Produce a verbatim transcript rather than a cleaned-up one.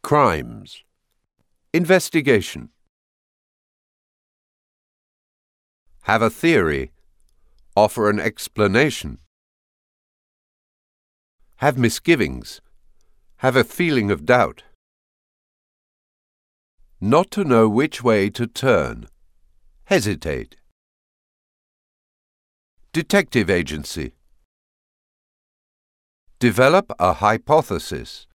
Crimes. Investigation. Have a theory. Offer an explanation. Have misgivings. Have a feeling of doubt. Not to know which way to turn. Hesitate. Detective agency. Develop a hypothesis.